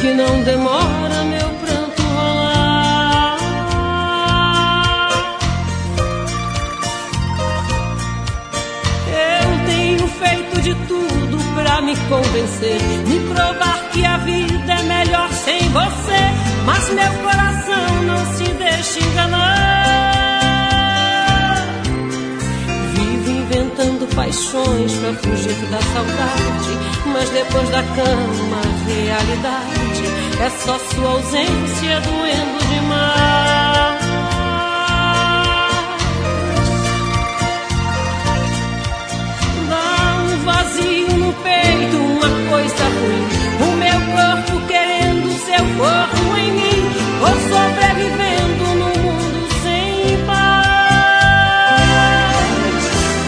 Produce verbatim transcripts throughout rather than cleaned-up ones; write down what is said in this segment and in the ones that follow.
que não demora meu pranto rolar. Eu tenho feito de tudo pra me convencer, me provar que a vida é melhor sem você, mas meu coração não se deixa enganar. Vivo inventando paixões pra fugir da saudade, mas depois da cama a realidade é só sua ausência doendo demais. Dá um vazio no peito, uma coisa ruim, o meu corpo querendo seu corpo em mim. Vou sobrevivendo num mundo sem paz.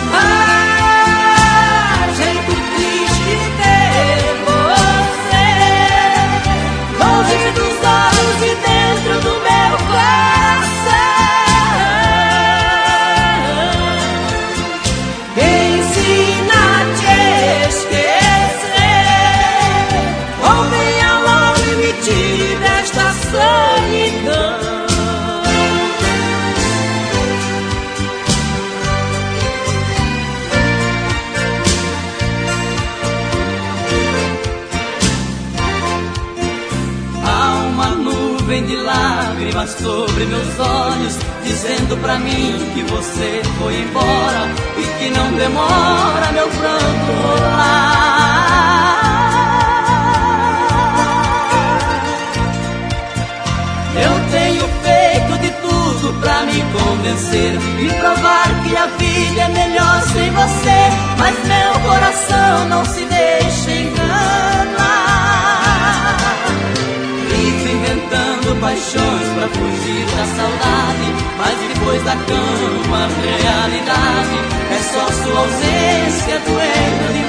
Ah, jeito triste de ter você longe dos olhos e dentro do meu coração. Ensina a te esquecer, ou venha logo e me tire desta solidão. Há uma nuvem de lágrimas sobre meus olhos, dizendo pra mim que você foi embora e que não demora meu pranto rolar. Eu tenho feito de tudo pra me convencer e provar que a vida é melhor sem você, mas meu coração não se deixa enganar. Vivo inventando paixões pra fugir da saudade, mas depois da cama a realidade é só sua ausência doendo demais.